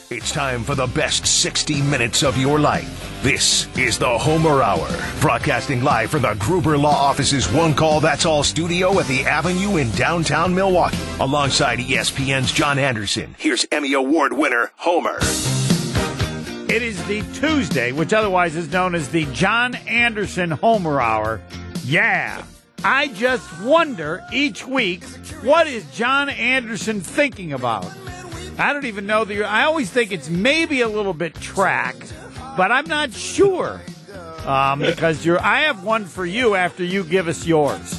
It's time for the best 60 minutes of your life. This is the Homer Hour, broadcasting live from the Gruber Law Office's One Call That's All studio at the Avenue in downtown Milwaukee. Alongside ESPN's John Anderson, here's Emmy Award winner Homer. It is the Tuesday, which otherwise is known as the John Anderson Homer Hour. Yeah. I just wonder each week, what is John Anderson thinking about? I don't even know. I always think it's maybe a little bit track, but I'm not sure. Because I have one for you after you give us yours.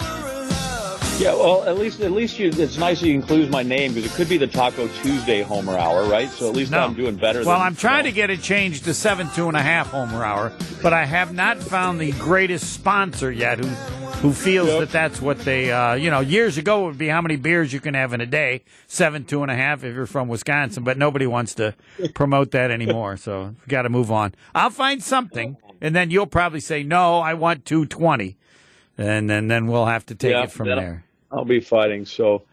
Yeah, well, at least it's nice that you include my name because it could be the Taco Tuesday Homer Hour, right? So at least I'm doing better. Well, I'm trying to get it changed to 7.5 Homer Hour, but I have not found the greatest sponsor yet who feels that that's what they, years ago it would be how many beers you can have in a day, 7.5 if you're from Wisconsin, but nobody wants to promote that anymore, so we've got to move on. I'll find something, and then you'll probably say, no, I want 220, and then we'll have to take it from there. I'll be fighting, so...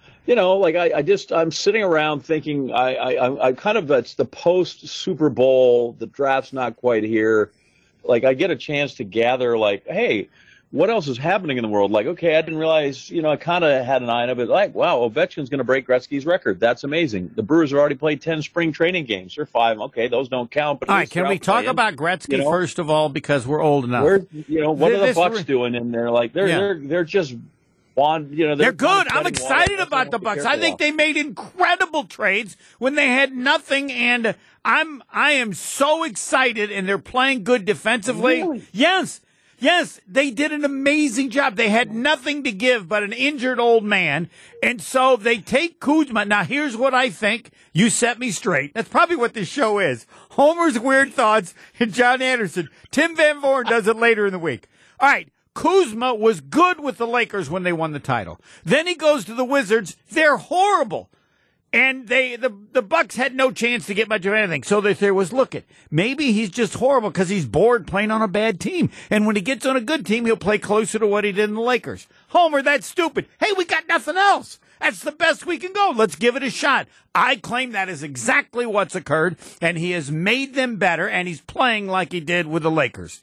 I'm sitting around thinking, I kind of, it's the post-Super Bowl, the draft's not quite here. Like, I get a chance to gather, like, hey, what else is happening in the world? Like, okay, I didn't realize, I kind of had an eye on it, like, wow, Ovechkin's going to break Gretzky's record. That's amazing. The Brewers have already played 10 spring training games. They're 5. Okay, those don't count. But all right, can we talk about Gretzky first of all, because we're old enough? What are the Bucks doing in there? Like, they're just... they're good. I'm excited about the Bucks. I think they made incredible trades when they had nothing, and I am so excited. And they're playing good defensively. Really? Yes, they did an amazing job. They had nothing to give but an injured old man, and so they take Kuzma. Now, here's what I think. You set me straight. That's probably what this show is. Homer's Weird Thoughts and John Anderson. Tim Van Voorn does it later in the week. All right. Kuzma was good with the Lakers when they won the title. Then he goes to the Wizards. They're horrible. And the Bucks had no chance to get much of anything. So the theory was, maybe he's just horrible because he's bored playing on a bad team. And when he gets on a good team, he'll play closer to what he did in the Lakers. Homer, that's stupid. Hey, we got nothing else. That's the best we can go. Let's give it a shot. I claim that is exactly what's occurred, and he has made them better, and he's playing like he did with the Lakers.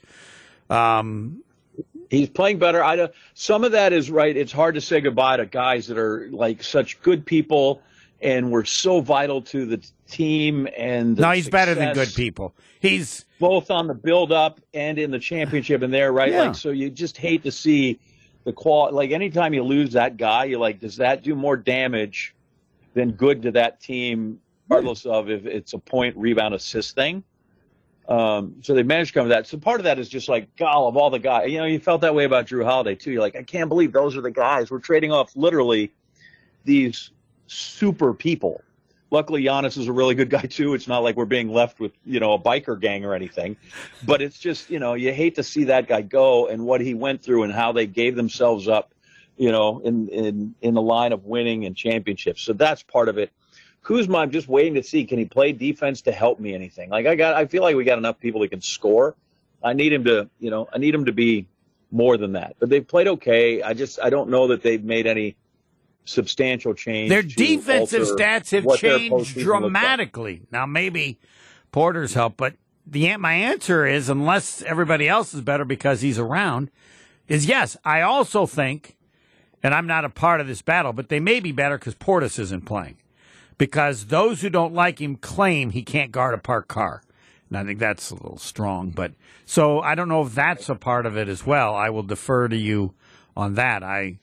He's playing better. Some of that is right. It's hard to say goodbye to guys that are like such good people and were so vital to the team. And no, he's better than good people. He's both on the build-up and in the championship in there, right? Yeah. Like, so you just hate to see the quality. Like, anytime you lose that guy, you're like, does that do more damage than good to that team, regardless of if it's a point, rebound, assist thing? So they managed to come to that. So part of that is just like, God, of all the guys, you felt that way about Drew Holiday too. You're like, I can't believe those are the guys. We're trading off literally these super people. Luckily, Giannis is a really good guy too. It's not like we're being left with, a biker gang or anything, but it's just, you hate to see that guy go and what he went through and how they gave themselves up, in the line of winning and championships. So that's part of it. Kuzma, I'm just waiting to see, can he play defense to help me anything? Like, I feel like we got enough people that can score. I need him to be more than that. But they've played okay. I don't know that they've made any substantial change. Their defensive stats have changed dramatically. Like. Now, maybe Porter's help, but my answer is, unless everybody else is better because he's around, is yes. I also think, and I'm not a part of this battle, but they may be better because Portis isn't playing. Because those who don't like him claim he can't guard a parked car. And I think that's a little strong. But so I don't know if that's a part of it as well. I will defer to you on that.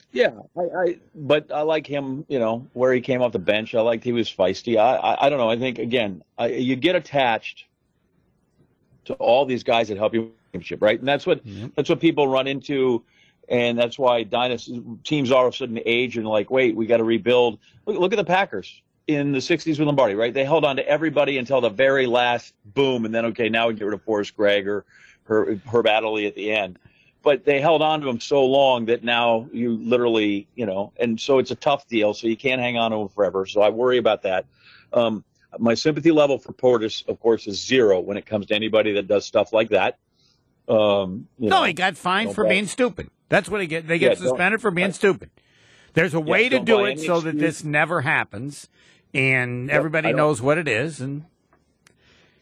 But I like him, where he came off the bench. I liked he was feisty. I don't know. I think, again, you get attached to all these guys that help you win, right? And that's what people run into. And that's why teams all of a sudden age and like, wait, we got to rebuild. Look at the Packers. In the 60s with Lombardi, right? They held on to everybody until the very last boom, and then, okay, now we get rid of Forrest Gregg or Herb Adderley at the end. But they held on to him so long that now you literally, and so it's a tough deal, so you can't hang on to him forever. So I worry about that. My sympathy level for Portis, of course, is 0 when it comes to anybody that does stuff like that. He got fined for being stupid. That's what they get suspended for being stupid. There's a way to do it so that this never happens. And everybody knows what it is. And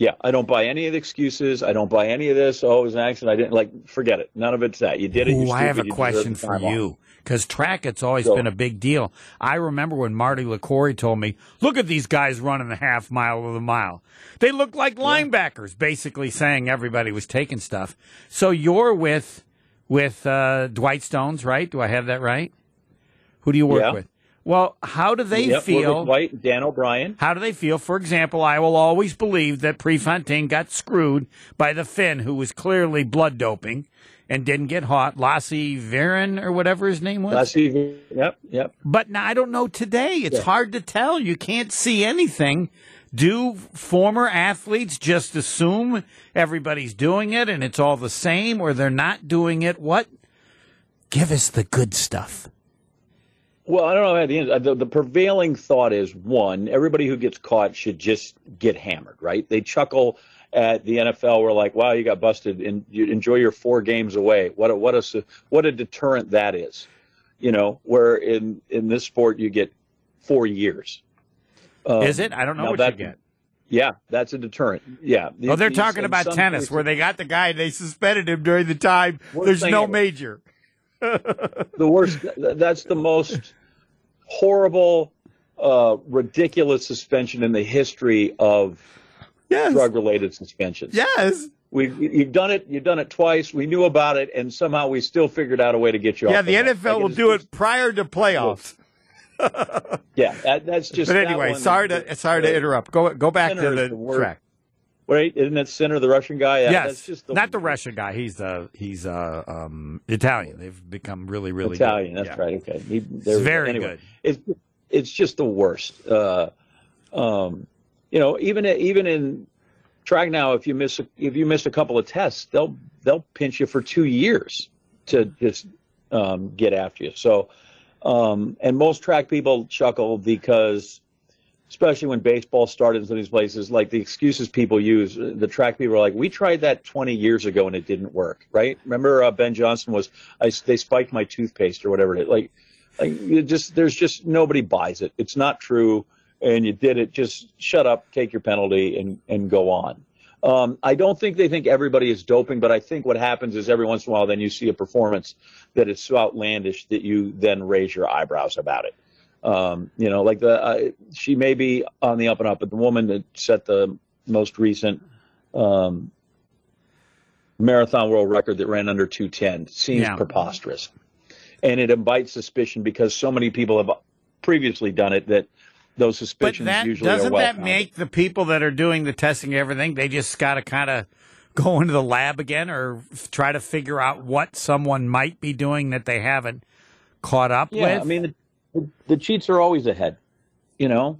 Yeah, I don't buy any of the excuses. I don't buy any of this. Oh, it was an accident. I didn't forget it. None of it's that. You did it. You're Ooh, I have a stupid, question for you. Because track, it's always So- been a big deal. I remember when Marty LaCory told me, look at these guys running the half mile of the mile. They look like linebackers, basically saying everybody was taking stuff. So you're with Dwight Stones, right? Do I have that right? Who do you work Yeah. with? Well, how do they Yep, we're feel? with White and Dan O'Brien. How do they feel? For example, I will always believe that Prefontaine got screwed by the Finn, who was clearly blood doping and didn't get caught. Lassie Viren or whatever his name was. Yep. But now I don't know today. It's hard to tell. You can't see anything. Do former athletes just assume everybody's doing it and it's all the same, or they're not doing it? What? Give us the good stuff. Well, I don't know. At the end, the prevailing thought is, one, everybody who gets caught should just get hammered, right? They chuckle at the NFL. We're like, wow, you got busted, and you enjoy your 4 games away. What a deterrent that is, where in this sport you get 4 years. Is it? I don't know what you get. Yeah, that's a deterrent. Yeah. Oh, they're talking about tennis, where they got the guy and they suspended him during the time. There's no major. The worst. That's the most horrible, ridiculous suspension in the history of drug-related suspensions. Yes. You've done it. You've done it twice. We knew about it, and somehow we still figured out a way to get you off. Yeah, the NFL will do it prior to playoffs. Yeah, that's just. But anyway, sorry to interrupt. Go back to the track. Right? Isn't that Sinner, the Russian guy? Yes, that's just not the Russian guy. He's Italian. They've become really, really Italian. good. That's right. Okay, It's very good. It's just the worst. Even in track now, if you miss a couple of tests, they'll pinch you for 2 years to just get after you. So, and most track people chuckle because, especially when baseball started in some of these places, like the excuses people use, the track people are like, we tried that 20 years ago and it didn't work, right? Remember Ben Johnson they spiked my toothpaste or whatever it is. There's just nobody buys it. It's not true. And you did it. Just shut up, take your penalty and go on. I don't think they think everybody is doping, but I think what happens is every once in a while, then you see a performance that is so outlandish that you then raise your eyebrows about it. She may be on the up and up, but the woman that set the most recent marathon world record that ran under 2:10 seems preposterous, and it invites suspicion because so many people have previously done it that those suspicions usually are doesn't well-founded. that make the people that are doing the testing and everything, they just got to kind of go into the lab again or try to figure out what someone might be doing that they haven't caught up with? I mean, the cheats are always ahead, the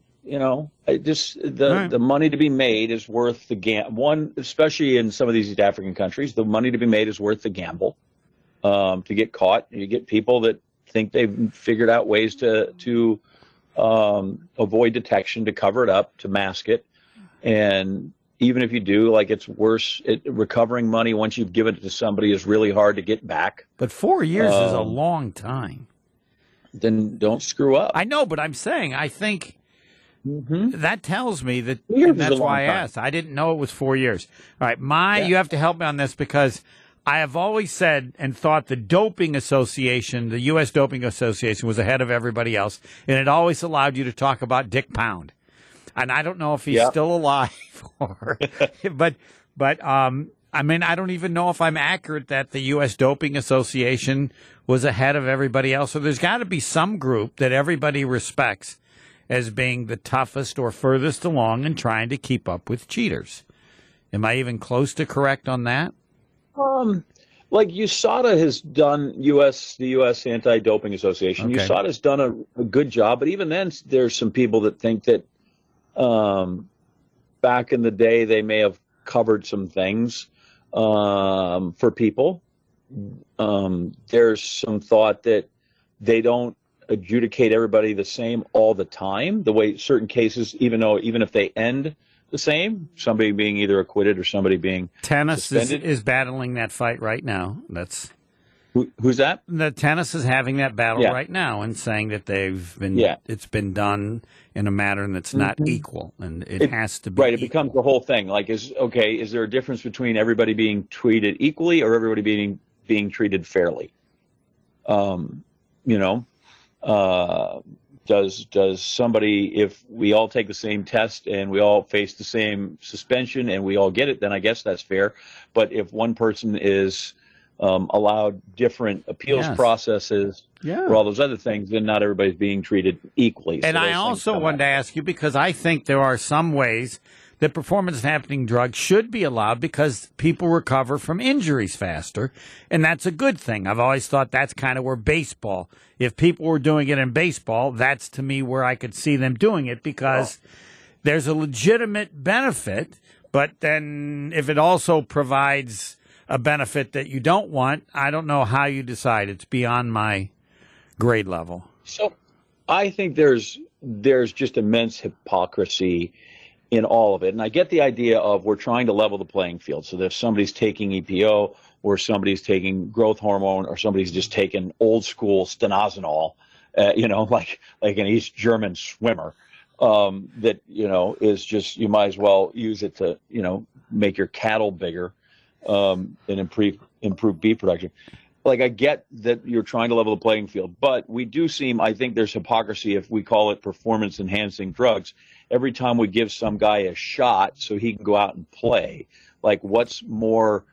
money to be made is worth the gamble. Especially in some of these East African countries, the money to be made is worth the gamble. To get caught, you get people that think they've figured out ways to avoid detection, to cover it up, to mask it, and even if you do, it's worse. Recovering money once you've given it to somebody is really hard to get back. But 4 years is a long time. Then don't screw up. I know, but I'm saying I think that tells me that. Years That's is a long why I time. asked. I didn't know it was 4 years. All right, you have to help me on this because I have always said and thought the doping association, the U.S. Doping Association, was ahead of everybody else, and it always allowed you to talk about Dick Pound. And I don't know if he's still alive, but I mean, I don't even know if I'm accurate that the U.S. Doping Association was ahead of everybody else. So there's got to be some group that everybody respects as being the toughest or furthest along in trying to keep up with cheaters. Am I even close to correct on that? USADA has done the U.S. Anti-Doping Association. Okay. USADA has done a good job, but even then, there's some people that think that back in the day they may have covered some things for people. There's some thought that they don't adjudicate everybody the same all the time. The way certain cases, even if they end the same, somebody being either acquitted or somebody being Tennis suspended. is battling that fight right now. Who's that? The tennis is having that battle Yeah. right now and saying that Yeah. it's been done in a manner that's not equal, and it has to be right. It equal. becomes the whole thing. Like, is there a difference between everybody being treated equally or everybody being treated fairly? Does somebody, if we all take the same test and we all face the same suspension and we all get it, then I guess that's fair. But if one person is allowed different appeals Yes. processes or all those other things, then not everybody's being treated equally. And So I those also things wanted to ask you, because I think there are some ways that performance-enhancing drugs should be allowed because people recover from injuries faster, and that's a good thing. I've always thought that's kind of where baseball, if people were doing it in baseball, that's to me where I could see them doing it because there's a legitimate benefit, but then if it also provides a benefit that you don't want, I don't know how you decide. It's beyond my grade level. So I think there's just immense hypocrisy in all of it. And I get the idea of we're trying to level the playing field. So that if somebody's taking EPO or somebody's taking growth hormone or somebody's just taking old school stenozolol, like an East German swimmer, that, is just, you might as well use it to, make your cattle bigger and improve beef production. Like, I get that you're trying to level the playing field, but I think there's hypocrisy if we call it performance enhancing drugs. Every time we give some guy a shot so he can go out and play, like what is more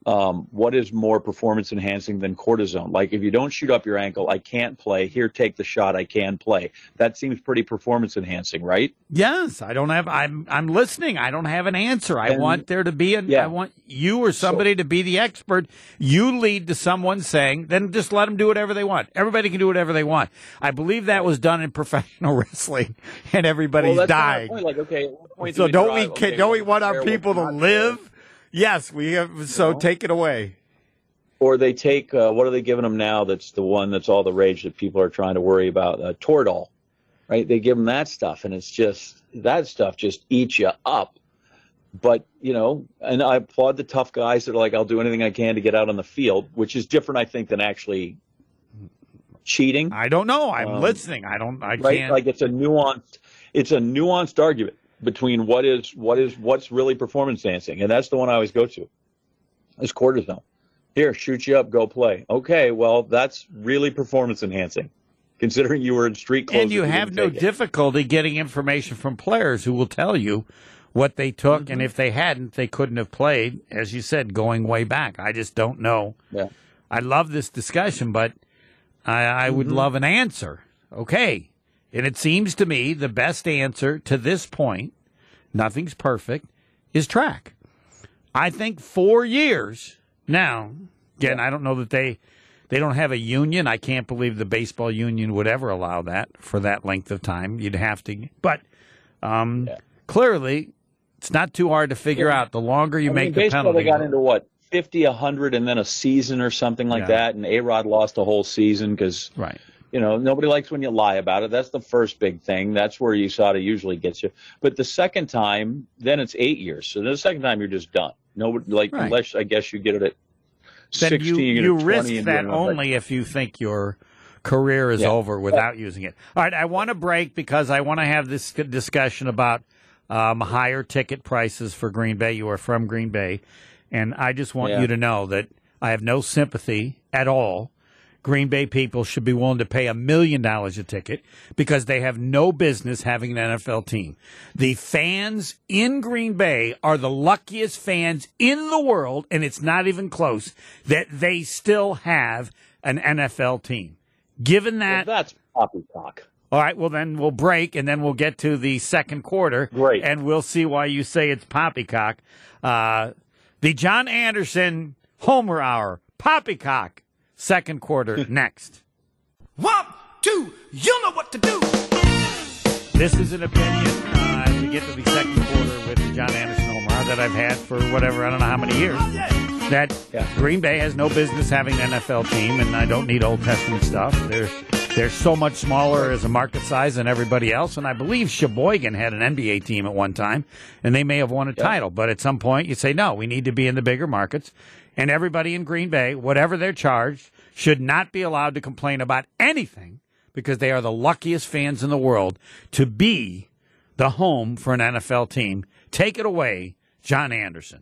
performance enhancing than cortisone? Like, if you don't shoot up your ankle, I can't play. Here, take the shot. I can play. That seems pretty performance enhancing, right? Yes, I'm listening. I don't have an answer. I want there to be I want you or somebody to be the expert. You lead to someone saying, then just let them do whatever they want. Everybody can do whatever they want. I believe that was done in professional wrestling, and everybody's dying. Like, okay, at what point So don't we want our fair, people to what's not live? fair? Yes, we have. So take it away. Or they take, what are they giving them now? That's the one that's all the rage that people are trying to worry about, Toradol, right? They give them that stuff, and it's just, that stuff just eats you up. But, and I applaud the tough guys that are like, I'll do anything I can to get out on the field, which is different, I think, than actually cheating. I don't know. I'm listening. I right? can't. Like, it's a nuanced argument between what's really performance enhancing. And that's the one I always go to. Is cortisone. Here, shoot you up, go play. Okay, well, that's really performance enhancing, considering you were in street clothes. And you have no difficulty getting information from players who will tell you what they took, and if they hadn't, they couldn't have played, as you said, going way back. I just don't know. Yeah. I love this discussion, but I would love an answer. Okay. And it seems to me the best answer to this point, nothing's perfect, is track. I think 4 years now. Again, I don't know that they don't have a union. I can't believe the baseball union would ever allow that for that length of time. You'd have to. But clearly, it's not too hard to figure out. The longer you make the baseball, penalty. they got into what, 50, 100, and then a season or something like that. And A-Rod lost a whole season because nobody likes when you lie about it. That's the first big thing. That's where USADA usually gets you. But the second time, then it's 8 years. So the second time, you're just done. Unless I guess you get it at 16. You or 20 risk that only if you think your career is over without using it. All right, I want to break because I want to have this discussion about higher ticket prices for Green Bay. You are from Green Bay, and I just want you to know that I have no sympathy at all. Green Bay people should be willing to pay $1 million a ticket because they have no business having an NFL team. The fans in Green Bay are the luckiest fans in the world, and it's not even close, that they still have an NFL team. Given that... Well, that's poppycock. All right, well, then we'll break, and then we'll get to the second quarter. Great. And we'll see why you say it's poppycock. The John Anderson Homer Hour, poppycock. Second quarter next. 1, 2, you know what to do. This is an opinion as we get to the second quarter with the John Anderson Homer Hour that I've had for whatever, I don't know how many years. That Green Bay has no business having an NFL team, and I don't need Old Testament stuff. They're so much smaller as a market size than everybody else, and I believe Sheboygan had an NBA team at one time, and they may have won a title. But at some point, you say, no, we need to be in the bigger markets. And everybody in Green Bay, whatever they're charged, should not be allowed to complain about anything because they are the luckiest fans in the world to be the home for an NFL team. Take it away, John Anderson.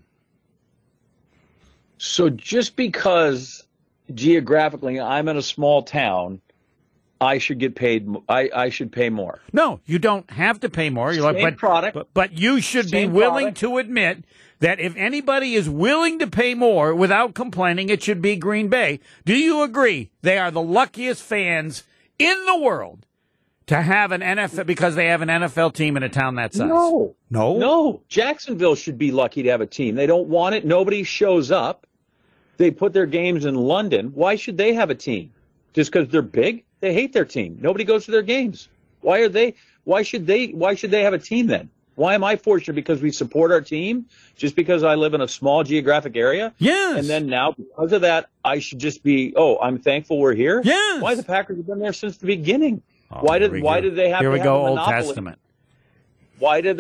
So just because geographically I'm in a small town, I should get paid. I should pay more. No, you don't have to pay more. You're Same product. But you should be Same willing product. to admit that if anybody is willing to pay more without complaining, it should be Green Bay. Do you agree? They are the luckiest fans in the world to have an NFL because they have an NFL team in a town that size. No. Jacksonville should be lucky to have a team. They don't want it. Nobody shows up. They put their games in London. Why should they have a team? Just because they're big? They hate their team. Nobody goes to their games. Why should they have a team then? Why am I fortunate because we support our team? Just because I live in a small geographic area? Yes. And then now because of that, I should just be, I'm thankful we're here? Yes. Why the Packers have been there since the beginning? Oh, why did they have Here to we have go, a Old monopoly? Testament. Why do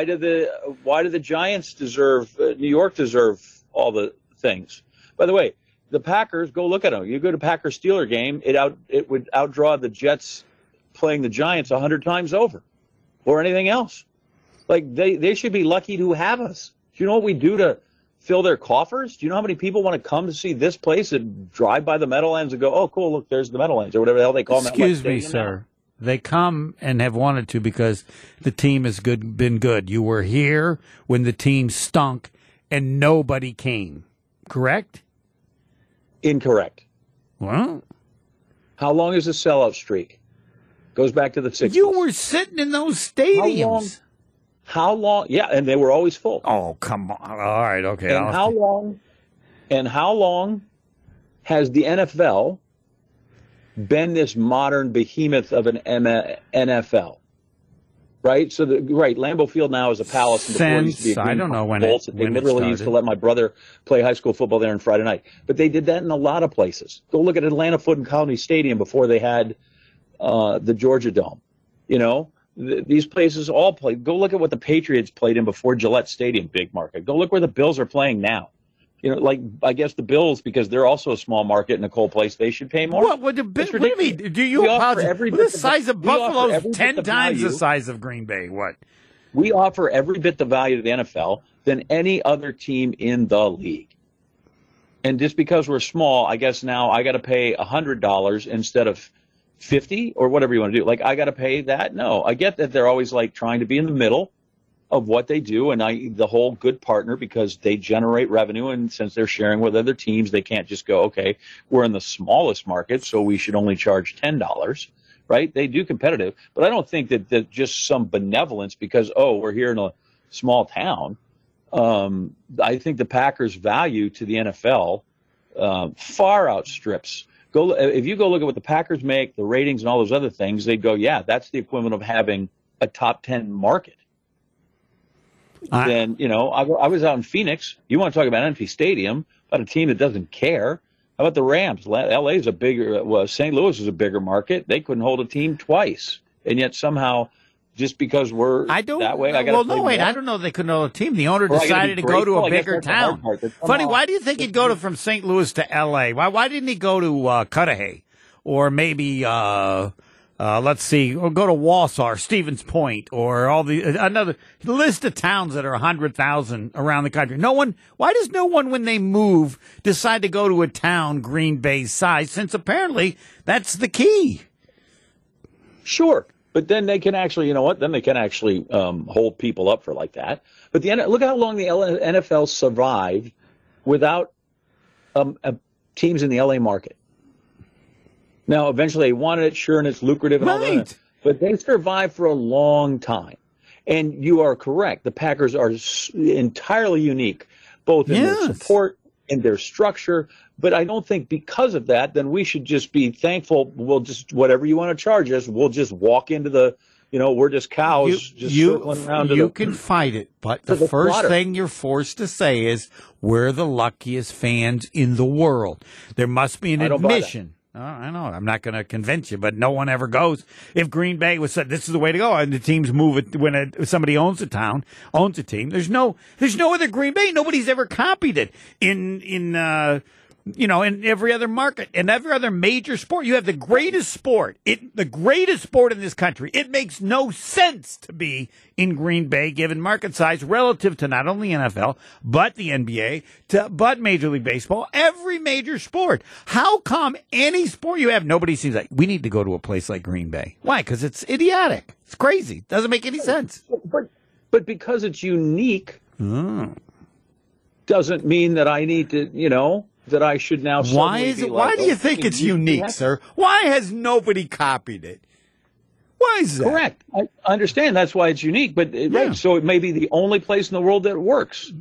the Giants deserve, New York deserve all the things? By the way, the Packers, go look at them. You go to Packers-Steeler game, it would outdraw the Jets playing the Giants 100 times over or anything else. Like, they should be lucky to have us. Do you know what we do to fill their coffers? Do you know how many people want to come to see this place and drive by the Meadowlands and go, oh, cool, look, there's the Meadowlands, or whatever the hell they call them? Excuse me, sir. They come and have wanted to because the team has been good. You were here when the team stunk and nobody came, correct? Incorrect. Well, how long is the sellout streak? Goes back to the 60s. You were sitting in those stadiums. How long? Yeah, and they were always full. Oh, come on. All right, okay. And how long? And how long has the NFL been this modern behemoth of an NFL? Right. So Lambeau Field now is a palace. And before it used to be a I don't know when Bolts. it They when literally it used to started. let my brother play high school football there on Friday night. But they did that in a lot of places. Go look at Atlanta Foot & Colony Stadium before they had the Georgia Dome. You know, these places all played. Go look at what the Patriots played in before Gillette Stadium, big market. Go look where the Bills are playing now. You know, like, I guess the Bills, because they're also a small market in a cold place, they should pay more. What do you mean? Do you apologize? The size of Buffalo is 10 times the size of Green Bay. What? We offer every bit the value to the NFL than any other team in the league. And just because we're small, I guess now I got to pay $100 instead of $50 or whatever you want to do. Like, I got to pay that? No. I get that they're always like trying to be in the middle of what they do, and the whole good partner, because they generate revenue, and since they're sharing with other teams, they can't just go, okay, we're in the smallest market, so we should only charge $10, right? They do competitive, but I don't think that just some benevolence because, we're here in a small town. I think the Packers' value to the NFL far outstrips. If you go look at what the Packers make, the ratings and all those other things, they'd go, yeah, that's the equivalent of having a top 10 market. Then, I was out in Phoenix. You want to talk about empty stadium, about a team that doesn't care. How about the Rams? LA is St. Louis is a bigger market. They couldn't hold a team twice. And yet somehow, just because we're that way, I got to play more. I don't know if they couldn't hold a team. The owner decided to go to a bigger town. Funny, why do you think he'd go from St. Louis to L.A.? Why didn't he go to Cudahy? Or maybe... let's see, or go to Wausau, Stevens Point, or another list of towns that are 100,000 around the country. Why does no one, when they move, decide to go to a town Green Bay size? Since apparently that's the key. Sure, but then they can actually, Then they can actually hold people up for like that. But look how long the NFL survived without teams in the LA market. Now, eventually they wanted it, sure, and it's lucrative and all that. But they survived for a long time. And you are correct. The Packers are entirely unique, both in their support and their structure. But I don't think because of that, then we should just be thankful. We'll just, whatever you want to charge us, we'll just walk into the, we're just cows circling around. You can fight it, but the first thing you're forced to say is, we're the luckiest fans in the world. There must be an admission. Oh, I know. I'm not going to convince you, but no one ever goes. If Green Bay was said this is the way to go, and the teams move it when somebody owns a town, owns a team. There's no other Green Bay. Nobody's ever copied it in in every other market, in every other major sport. You have the greatest sport, the greatest sport in this country. It makes no sense to be in Green Bay, given market size relative to not only NFL, but the NBA, but Major League Baseball, every major sport. How come any sport you have, nobody seems like, we need to go to a place like Green Bay? Why? Because it's idiotic. It's crazy. Doesn't make any sense. But because it's unique, doesn't mean that I need to, that I should now. Why do you think it's unique, sir? Why has nobody copied it? Why is that? Correct. I understand that's why it's unique, but right, so it may be the only place in the world that it works.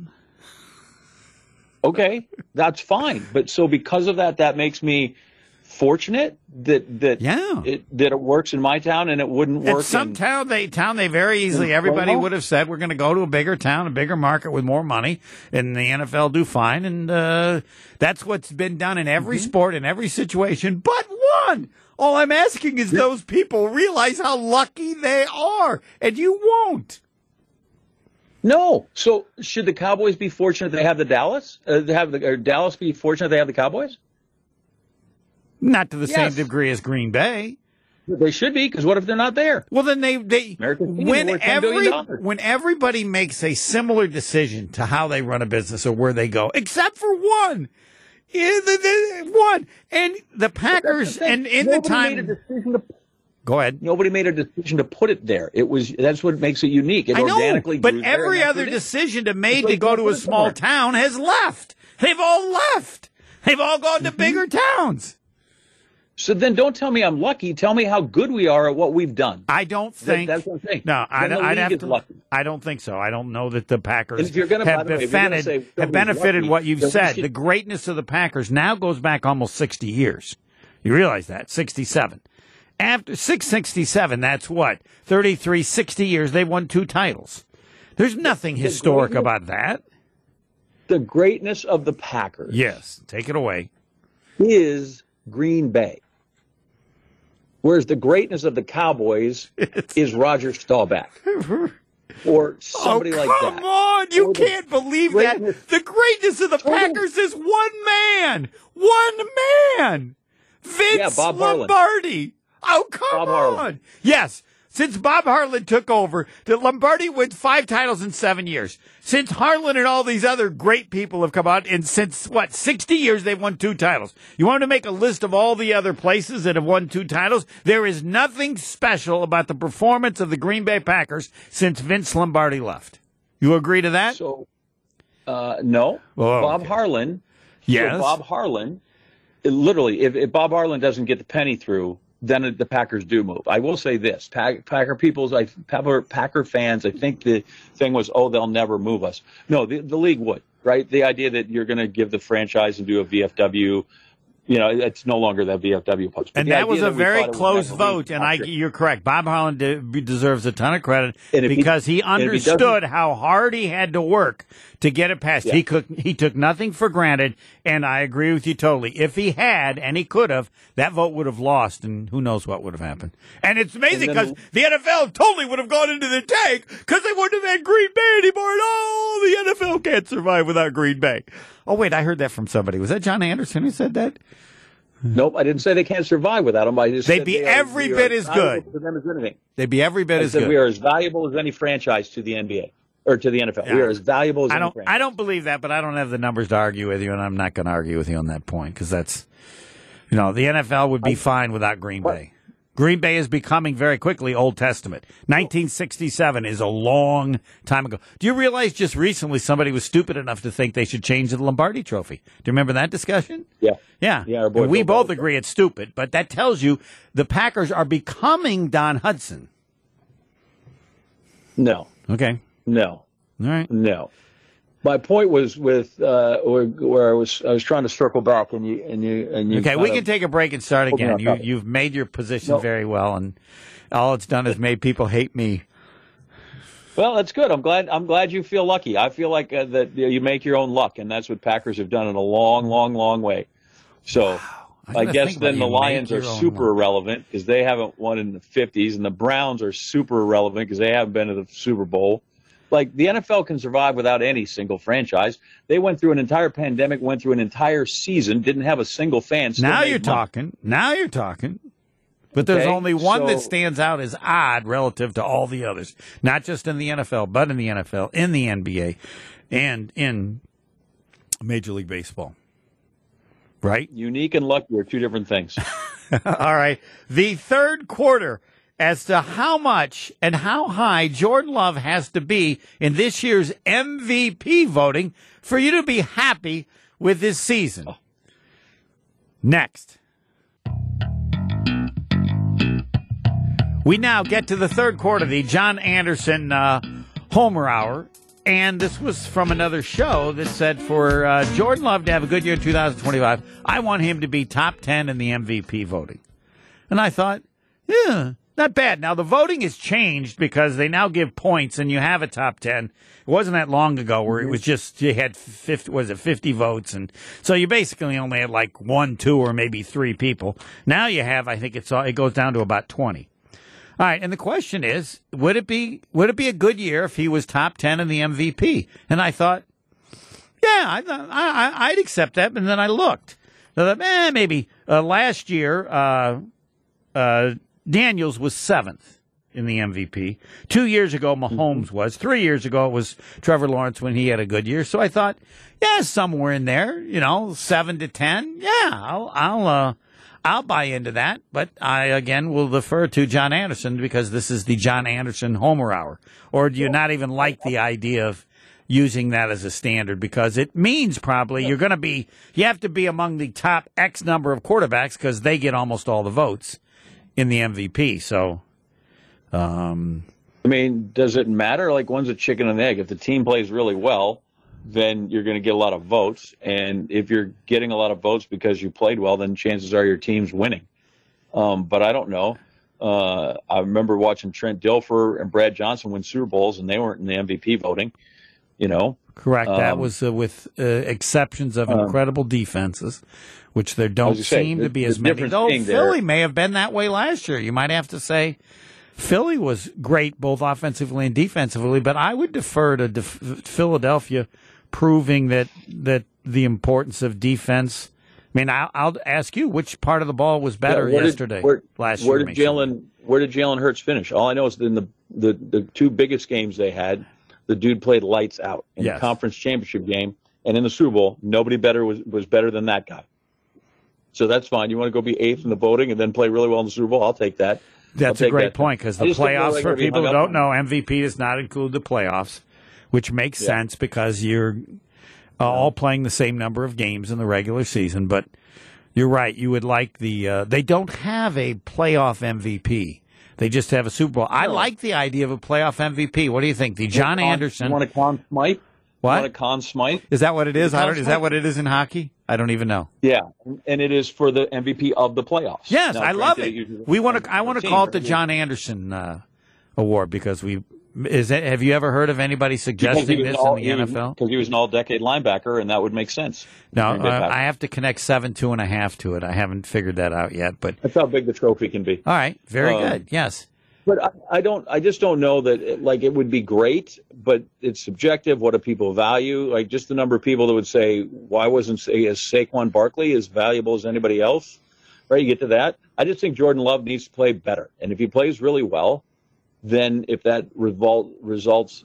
Okay, that's fine. But so because of that, that makes me fortunate that it works in my town and it wouldn't work in some town. They very easily, everybody would have said, we're going to go to a bigger town, a bigger market with more money, and the NFL do fine. And that's what's been done in every sport, in every situation, but one. All I'm asking is those people realize how lucky they are, and you won't. No. So should the Cowboys be fortunate they have the Dallas? Or Dallas be fortunate they have the Cowboys? Not to the same degree as Green Bay. They should be, because what if they're not there? Well, then when everybody makes a similar decision to how they run a business or where they go, except for one. One. And the Packers, and in the time. Go ahead. Nobody made a decision to put it there. That's what makes it unique. It organically but every other decision to go to a small town has left. They've all left. They've all gone to bigger towns. So then don't tell me I'm lucky. Tell me how good we are at what we've done. I don't think. That's what I'm saying. No, I'd have to. Lucky. I don't think so. I don't know that the Packers have benefited what you've said. The greatness of the Packers now goes back almost 60 years. You realize that? 67. After 667, that's what? 33, 60 years, they won 2 titles. There's nothing historic about that. The greatness of the Packers. Yes, take it away. Is Green Bay. Whereas the greatness of the Cowboys is Roger Staubach. Or somebody like that. Come on! You can't believe that. The greatness of the Packers is one man! One man! Vince Lombardi! Oh, come on! Yes. Since Bob Harlan took over, the Lombardi wins 5 titles in 7 years. Since Harlan and all these other great people have come out, and since, 60 years they've won 2 titles. You want to make a list of all the other places that have won 2 titles? There is nothing special about the performance of the Green Bay Packers since Vince Lombardi left. You agree to that? So, no. Bob Harlan. Yes. So Bob Harlan, literally, if Bob Harlan doesn't get the penny through, then the Packers do move. I will say this: Packer fans, I think the thing was, they'll never move us. No, the league would, right? The idea that you're going to give the franchise and do a VFW, it's no longer that VFW punch. And that was a very close vote, and you're correct. Bob Harlan deserves a ton of credit because he understood how hard he had to work to get it passed. Yeah. He took nothing for granted, and I agree with you totally. If he had, and he could have, that vote would have lost, and who knows what would have happened. And it's amazing because the NFL totally would have gone into the tank because they wouldn't have had Green Bay anymore. And the NFL can't survive without Green Bay. Oh, wait, I heard that from somebody. Was that John Anderson who said that? Nope, I didn't say they can't survive without them. I just They'd be every bit as good. They'd be every bit as good. We are as valuable as any franchise to the NBA. Or to the NFL. Yeah. We are as valuable as any franchise. I don't believe that, but I don't have the numbers to argue with you, and I'm not going to argue with you on that point because that's, the NFL would be fine without Green Bay. Green Bay is becoming very quickly Old Testament. 1967 is a long time ago. Do you realize just recently somebody was stupid enough to think they should change the Lombardi Trophy? Do you remember that discussion? Yeah. Yeah. We both agree it's stupid, but that tells you the Packers are becoming Don Hudson. No. Okay. No. All right. No. My point was with where I was trying to circle back, and you. Okay, we can take a break and start again. You've made your position very well, and all it's done is made people hate me. Well, that's good. I'm glad you feel lucky. I feel like that you make your own luck, and that's what Packers have done in a long, long, long way. So I guess then the Lions are super irrelevant because they haven't won in the 50s, and the Browns are super irrelevant because they haven't been to the Super Bowl. Like the NFL can survive without any single franchise. They went through an entire pandemic, went through an entire season, didn't have a single fan. Now you're talking. Now you're talking. But there's only one that stands out as odd relative to all the others. Not just in the NFL, but in the NFL, in the NBA, and in Major League Baseball. Right? Unique and lucky are two different things. All right. The third quarter, as to how much and how high Jordan Love has to be in this year's MVP voting for you to be happy with this season. Next. We now get to the third quarter, the John Anderson Homer Hour. And this was from another show that said for Jordan Love to have a good year in 2025, I want him to be top 10 in the MVP voting. And I thought, yeah, not bad. Now, the voting has changed because they now give points and you have a top 10. It wasn't that long ago where it was just, you had 50 votes. And so you basically only had like 1, 2, or maybe 3 people. Now you have, I think it goes down to about 20. All right, and the question is, would it be a good year if he was top 10 in the MVP? And I thought, yeah, I'd accept that. And then I looked. I thought, maybe last year Daniels was 7th in the MVP. 2 years ago, Mahomes was. 3 years ago, it was Trevor Lawrence when he had a good year. So I thought, yeah, somewhere in there, 7 to 10. Yeah, I'll buy into that, but I, again, will defer to John Anderson because this is the John Anderson Homer Hour. Or do you not even like the idea of using that as a standard? Because it means probably you have to be among the top X number of quarterbacks because they get almost all the votes in the MVP. So, I mean, does it matter? Like, one's a chicken and egg. If the team plays really well, then you're going to get a lot of votes. And if you're getting a lot of votes because you played well, then chances are your team's winning. But I don't know. I remember watching Trent Dilfer and Brad Johnson win Super Bowls, and they weren't in the MVP voting, Correct. That was with exceptions of incredible defenses, which there don't seem to be as many. Though Philly may have been that way last year. You might have to say Philly was great both offensively and defensively, but I would defer to Philadelphia proving that the importance of defense. I mean, I'll ask you, which part of the ball was better last year? Where did Jalen Hurts finish? All I know is in the 2 biggest games they had, the dude played lights out in the conference championship game and in the Super Bowl. Nobody was better than that guy. So that's fine. You want to go be 8th in the voting and then play really well in the Super Bowl? I'll take that. That's a great point because the playoffs, for people who don't know, MVP does not include the playoffs, which makes sense because you're all playing the same number of games in the regular season. But you're right. You would like they don't have a playoff MVP. They just have a Super Bowl. I like the idea of a playoff MVP. What do you think? The John Anderson. You want a Conn Smythe? What? You want a Conn Smythe? Is that what it is? Is that what it is in hockey? I don't even know. Yeah, and it is for the MVP of the playoffs. Yes, I love it. I want to call it the John Anderson Award because have you ever heard of anybody suggesting this in the NFL? Because he was an all-decade linebacker, and that would make sense. No, I have to connect 7.5 to it. I haven't figured that out yet, but that's how big the trophy can be. All right, very good. Yes. But I just don't know that it would be great, but it's subjective. What do people value? Like just the number of people that would say, why wasn't Saquon Barkley as valuable as anybody else? Right? You get to that. I just think Jordan Love needs to play better. And if he plays really well, then if that results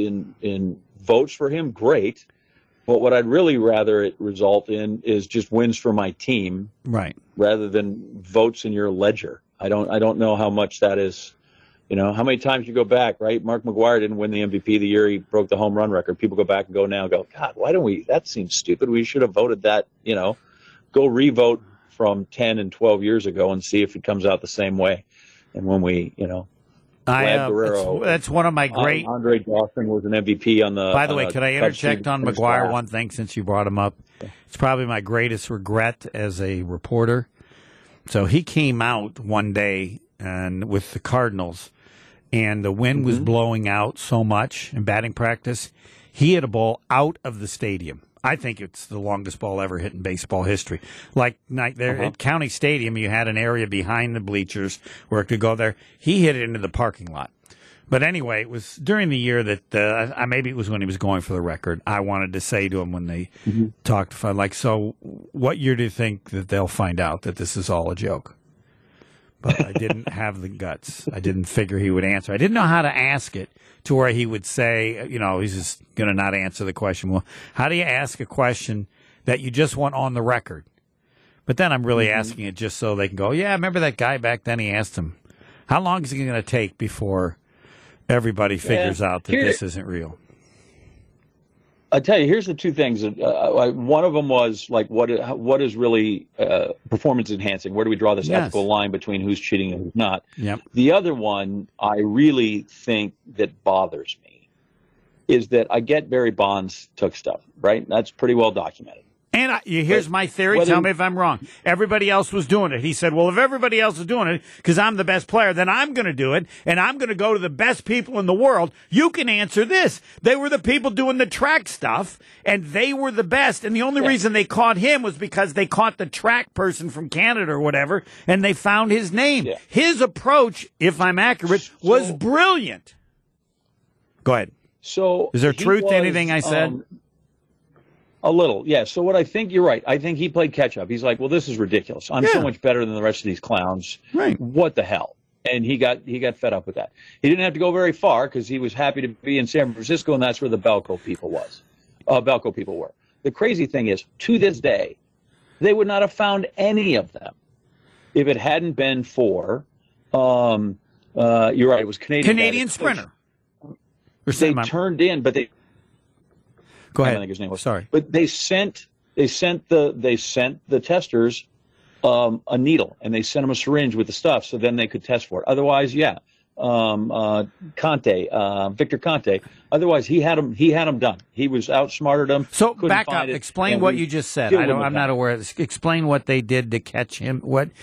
in votes for him, great. But what I'd really rather it result in is just wins for my team. Right. Rather than votes in your ledger. I don't know how much that is. How many times you go back, right? Mark McGwire didn't win the MVP the year he broke the home run record. People go back and go, God, why don't we? That seems stupid. We should have voted that, go re-vote from 10 and 12 years ago and see if it comes out the same way. And when we, Vlad Guerrero, that's one of my great. Andre Dawson was an MVP on the. By the way, could I interject on McGwire one thing since you brought him up? It's probably my greatest regret as a reporter. So he came out one day and with the Cardinals, and the wind was blowing out so much in batting practice. He hit a ball out of the stadium. I think it's the longest ball ever hit in baseball history. Like there at County Stadium, you had an area behind the bleachers where it could go there. He hit it into the parking lot. But anyway, it was during the year that maybe it was when he was going for the record. I wanted to say to him when they talked, so what year do you think that they'll find out that this is all a joke? But I didn't have the guts. I didn't figure he would answer. I didn't know how to ask it to where he would say, he's just going to not answer the question. Well, how do you ask a question that you just want on the record? But then I'm really asking it just so they can go, yeah, remember that guy back then? He asked him, how long is it going to take before everybody figures out that this isn't real? I tell you, here's the two things. One of them was like, what is really performance enhancing? Where do we draw this ethical line between who's cheating and who's not? Yep. The other one I really think that bothers me is that I get Barry Bonds took stuff, right? That's pretty well documented. And here's my theory. Tell me if I'm wrong. Everybody else was doing it. He said, well, if everybody else is doing it because I'm the best player, then I'm going to do it, and I'm going to go to the best people in the world. You can answer this. They were the people doing the track stuff, and they were the best. And the only reason they caught him was because they caught the track person from Canada or whatever, and they found his name. Yeah. His approach, if I'm accurate, was brilliant. Go ahead. So is there truth to anything I said? A little, yeah. So what I think, you're right. I think he played catch up. He's like, well, this is ridiculous. I'm so much better than the rest of these clowns. Right. What the hell? And he got fed up with that. He didn't have to go very far because he was happy to be in San Francisco, and that's where the Belko people were. The crazy thing is, to this day, they would not have found any of them if it hadn't been for, you're right, it was Canadian sprinter. They turned in, but they. Go ahead. I think his name was. Sorry, but they sent the testers a needle, and they sent them a syringe with the stuff, so then they could test for it. Otherwise, Victor Conte. Otherwise, he had them done. He was outsmarted them. So back up. Explain what you just said. I'm not aware of this. Explain what they did to catch him.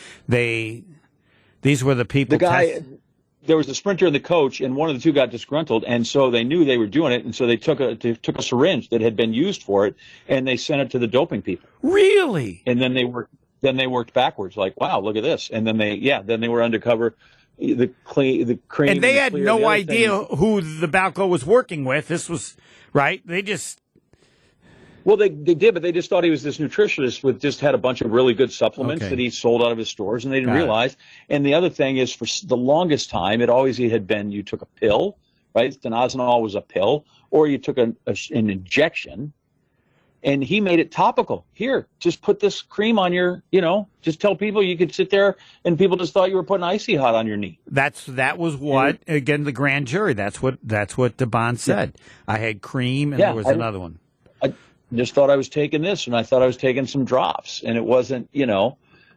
These were the people. The guy. There was the sprinter and the coach, and one of the two got disgruntled, and so they knew they were doing it, and so they took a syringe that had been used for it, and they sent it to the doping people. Really? And then they worked backwards, like, wow, look at this, and then they were undercover, the cream, and they had no idea who the Balco was working with. This was right. They just. Well, they did, but they just thought he was this nutritionist with just had a bunch of really good supplements that he sold out of his stores, and they didn't realize. And the other thing is, for the longest time, it always had been you took a pill, right? Stanozolol was a pill, or you took an injection, and he made it topical. Here, just put this cream on your, just tell people you could sit there, and people just thought you were putting Icy Hot on your knee. That was what, again, the grand jury, that's what the bond said. Yeah. I had cream, and there was another one. I just thought I was taking this, and I thought I was taking some drops, and it wasn't, the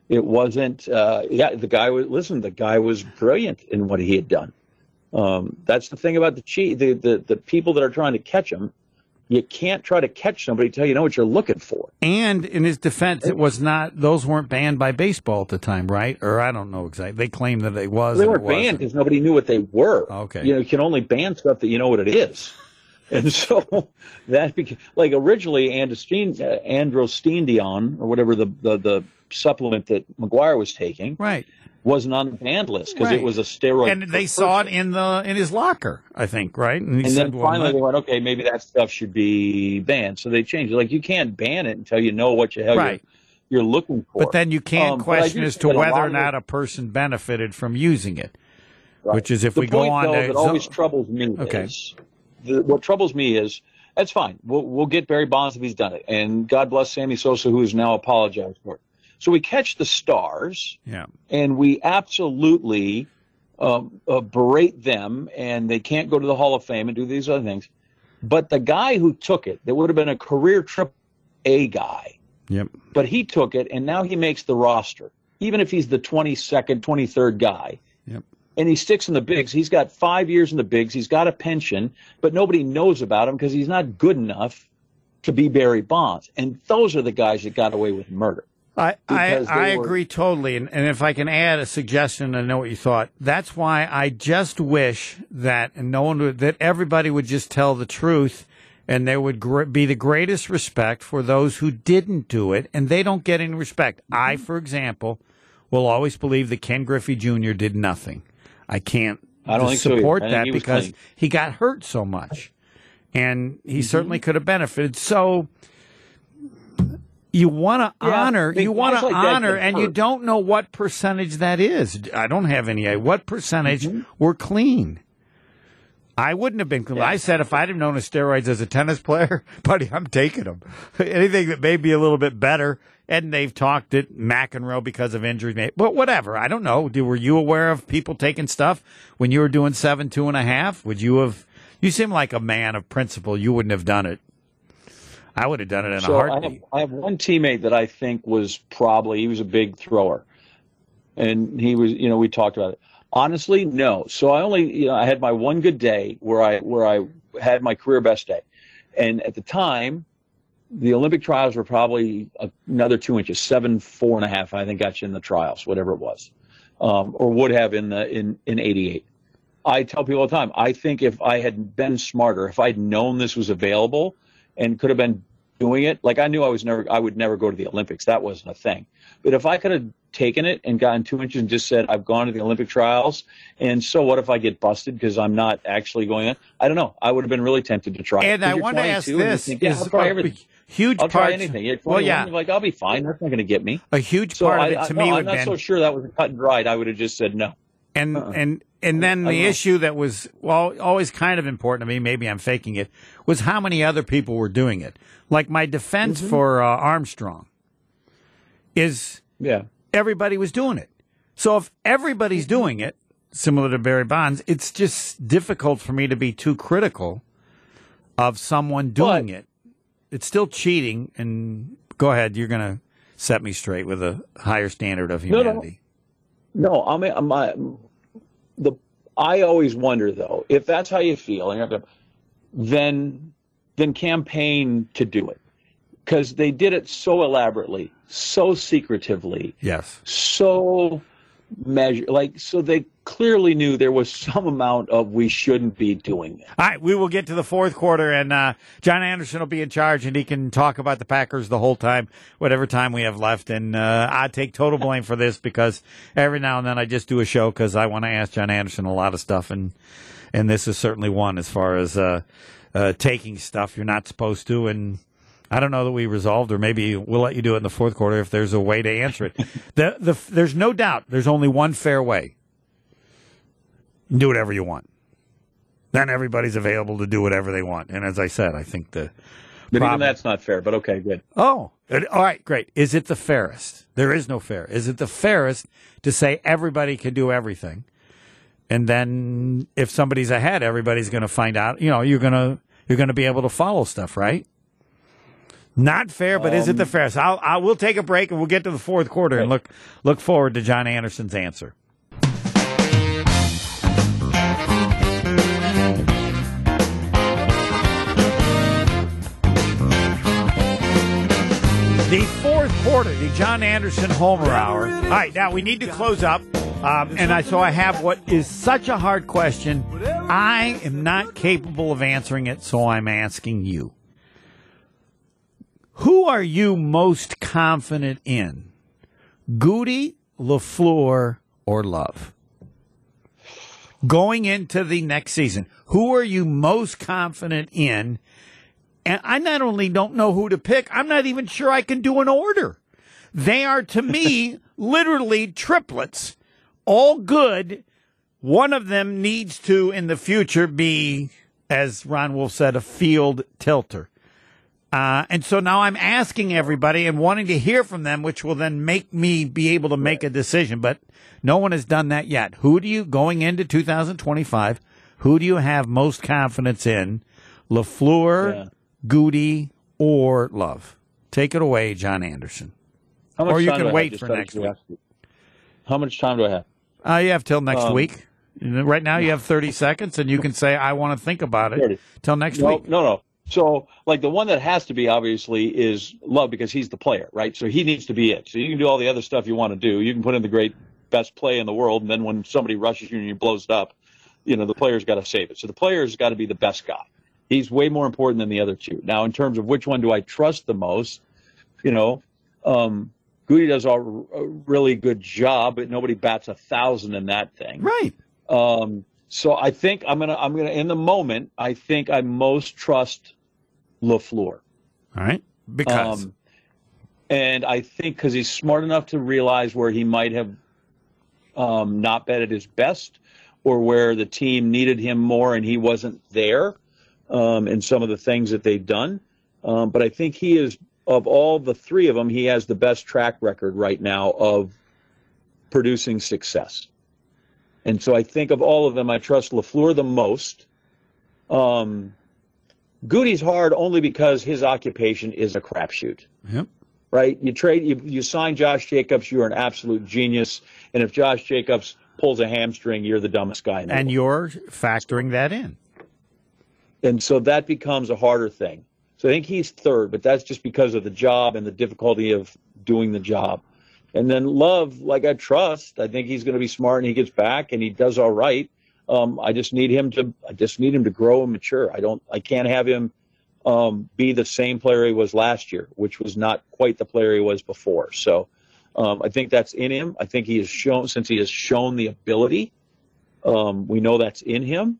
guy was brilliant in what he had done. That's the thing about the people that are trying to catch him. You can't try to catch somebody until you know what you're looking for. And in his defense, those weren't banned by baseball at the time, right? Or I don't know exactly. They claimed that it was. They weren't banned because nobody knew what they were. Okay. You can only ban stuff that you know what it is. And so that became, like, originally androstenedione, or whatever the supplement that McGwire was taking, right, wasn't on the banned list because it was a steroid. And they saw it in his locker, I think, right? And then finally they went, okay, maybe that stuff should be banned. So they changed it. Like, you can't ban it until you know what the hell you're looking for. But then you can't question as to whether or not a person benefited from using it, which is if we go on. The point, that always troubles me is, what troubles me is, that's fine. We'll get Barry Bonds if he's done it. And God bless Sammy Sosa, who has now apologized for it. So we catch the stars, and we absolutely berate them, and they can't go to the Hall of Fame and do these other things. But the guy who took it, that would have been a career AAA guy, but he took it, and now he makes the roster, even if he's the 22nd, 23rd guy. And he sticks in the bigs. He's got 5 years in the bigs. He's got a pension, but nobody knows about him because he's not good enough to be Barry Bonds. And those are the guys that got away with murder. I agree totally. And if I can add a suggestion, I know what you thought. That's why I just wish that that everybody would just tell the truth, and there would be the greatest respect for those who didn't do it, and they don't get any respect. I, for example, will always believe that Ken Griffey Jr. did nothing. I can't I don't to think so either. support I think that he was because clean. he got hurt so much, and he certainly could have benefited. So you want to honor, I mean, guys like that get and you hurt. don't know what percentage that is. I don't have any idea. What percentage were clean? I wouldn't have been clean. I said if I'd have known of steroids as a tennis player, buddy, I'm taking them. Anything that may be a little bit better. And they've talked at McEnroe because of injuries. But whatever. I don't know. Were you aware of people taking stuff when you were doing 7.2.5? Would you have? You seem like a man of principle. You wouldn't have done it. I would have done it in a heartbeat. I have one teammate that I think was he was a big thrower. And he was, we talked about it. Honestly, no. So I had my one good day where I had my career best day. And at the time, the Olympic trials were probably another 2 inches, 7.4.5. I think got you in the trials, whatever it was, or would have in 88. I tell people all the time, I think if I had been smarter, if I'd known this was available and could have been doing it, like I knew I would never go to the Olympics. That wasn't a thing. But if I could have taken it and gotten 2 inches and just said, I've gone to the Olympic trials, and so what if I get busted because I'm not actually going in? I don't know. I would have been really tempted to try. And I want to ask this: I'll try everything. Huge I'll try part. anything. Well, yeah, like I'll be fine. That's not going to get me. A huge part of it to me would I'm not so sure that was cut and dried. I would have just said no. And then the issue that was always kind of important to me, maybe I'm faking it, was how many other people were doing it. Like my defense for Armstrong is everybody was doing it. So if everybody's doing it, similar to Barry Bonds, it's just difficult for me to be too critical of someone doing it. It's still cheating. And go ahead, you're going to set me straight with a higher standard of humanity. No, I always wonder though, if that's how you feel, and you have to, then campaign to do it, because they did it so elaborately, so secretively, so so they clearly knew there was some amount of we shouldn't be doing it. All right, we will get to the fourth quarter, and John Anderson will be in charge, and he can talk about the Packers the whole time, whatever time we have left. And I take total blame for this because every now and then I just do a show because I want to ask John Anderson a lot of stuff, and this is certainly one as far as taking stuff you're not supposed to. And I don't know that we resolved, or maybe we'll let you do it in the fourth quarter if there's a way to answer it. There's no doubt there's only one fair way. Do whatever you want. Then everybody's available to do whatever they want. And as I said, I think But even that's not fair, but okay, good. Oh, all right, great. Is it the fairest? There is no fair. Is it the fairest to say everybody can do everything? And then if somebody's ahead, everybody's going to find out, you're going to be able to follow stuff, right? Not fair, but is it the fairest? We'll take a break and we'll get to the fourth quarter and look forward to John Anderson's answer. The fourth quarter, the John Anderson Homer Hour. All right, now we need to close up. So I have what is such a hard question. I am not capable of answering it, so I'm asking you. Who are you most confident in? Goody, LaFleur, or Love? Going into the next season, who are you most confident in? And I not only don't know who to pick, I'm not even sure I can do an order. They are, to me, literally triplets, all good. One of them needs to, in the future, be, as Ron Wolf said, a field tilter. And so now I'm asking everybody and wanting to hear from them, which will then make me be able to make a decision. But no one has done that yet. Who do you, going into 2025, who do you have most confidence in? LaFleur, Goody, or Love? Take it away, John Anderson. Or you can wait for next week. How much time do I have? You have till next week. Right now you have 30 seconds, and you can say, I want to think about it till next week. No. So, the one that has to be, obviously, is Love, because he's the player, right? So he needs to be it. So you can do all the other stuff you want to do. You can put in the great best play in the world, and then when somebody rushes you and you blows it up, the player's got to save it. So the player's got to be the best guy. He's way more important than the other two. Now, in terms of which one do I trust the most, Goody does a really good job, but nobody bats 1,000 in that thing. Right. So I think I'm gonna in the moment. I think I most trust LaFleur. All right, because and I think because he's smart enough to realize where he might have not been at his best, or where the team needed him more and he wasn't there in some of the things that they've done. But I think he is, of all the three of them, he has the best track record right now of producing success. And so I think of all of them, I trust LaFleur the most. Goody's hard only because his occupation is a crapshoot. Yep. Right? You sign Josh Jacobs, you're an absolute genius. And if Josh Jacobs pulls a hamstring, you're the dumbest guy in the world. And you're factoring that in. And so that becomes a harder thing. So I think he's third, but that's just because of the job and the difficulty of doing the job. And then Love, like I trust, I think he's going to be smart and he gets back and he does all right. I just need him to grow and mature. I can't have him be the same player he was last year, which was not quite the player he was before. So I think that's in him. I think he has shown, since he has shown the ability, we know that's in him.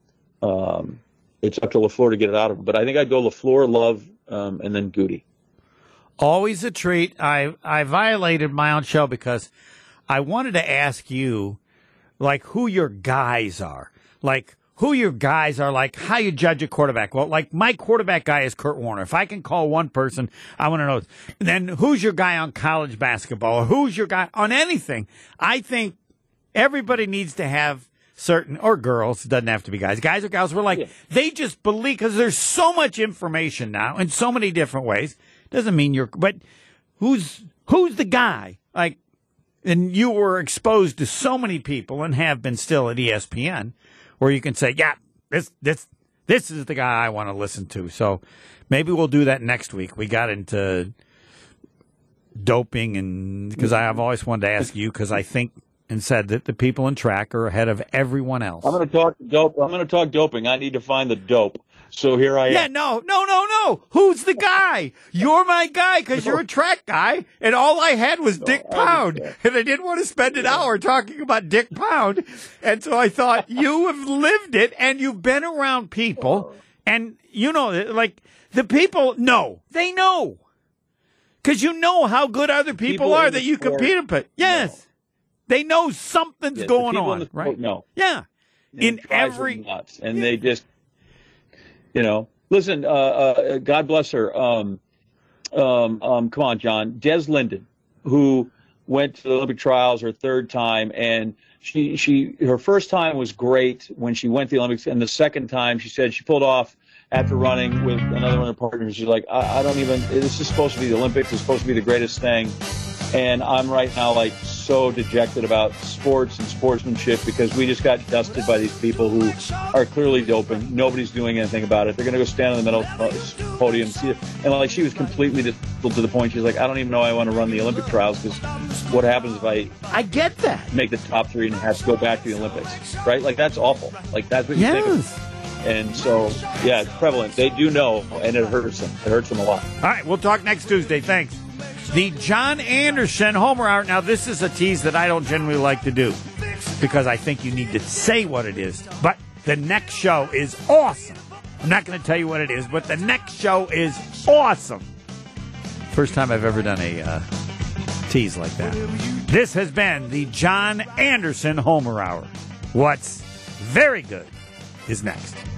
It's up to LaFleur to get it out of him. But I think I'd go LaFleur, Love, and then Goody. Always a treat. I violated my own show because I wanted to ask you, like, who your guys are. Like, who your guys are, like, how you judge a quarterback. Well, like, my quarterback guy is Kurt Warner. If I can call one person, I want to know. Then who's your guy on college basketball? Or who's your guy on anything? I think everybody needs to have certain, or girls, it doesn't have to be guys. Guys or gals, we're like, they just believe, because there's so much information now in so many different ways. Doesn't mean but who's the guy? Like, and you were exposed to so many people and have been still at ESPN, where you can say, yeah, this is the guy I want to listen to. So maybe we'll do that next week. We got into doping, and because I've always wanted to ask you, because I think and said that the people in track are ahead of everyone else. I'm going to talk dope. I'm going to talk doping. I need to find the dope. So here I am. Yeah, no. Who's the guy? You're my guy because you're a track guy, and all I had was Dick Pound, and I didn't want to spend an hour talking about Dick Pound, and so I thought, you have lived it, and you've been around people, and you know, like, the people know. They know. Because you know how good other people are that you compete with. Yes. No. They know something's going on, right? No. Yeah. In every nuts, and they just, listen. God bless her. Come on, John. Des Linden, who went to the Olympic trials her third time, and her first time was great when she went to the Olympics, and the second time she said she pulled off after running with another one of her partners. She's like, I don't even. This is supposed to be the Olympics. It's supposed to be the greatest thing. And I'm right now, like, so dejected about sports and sportsmanship because we just got dusted by these people who are clearly doping. Nobody's doing anything about it. They're going to go stand in the middle of the podium. And, like, she was completely to the point. She's like, I don't even know I want to run the Olympic trials because what happens if I get that. Make the top three and have to go back to the Olympics, right? Like, that's awful. Like, that's what you think of. And so, yeah, it's prevalent. They do know, and it hurts them. It hurts them a lot. All right, we'll talk next Tuesday. Thanks. The John Anderson Homer Hour. Now, this is a tease that I don't generally like to do because I think you need to say what it is. But the next show is awesome. I'm not going to tell you what it is, but the next show is awesome. First time I've ever done a tease like that. This has been the John Anderson Homer Hour. What's very good is next.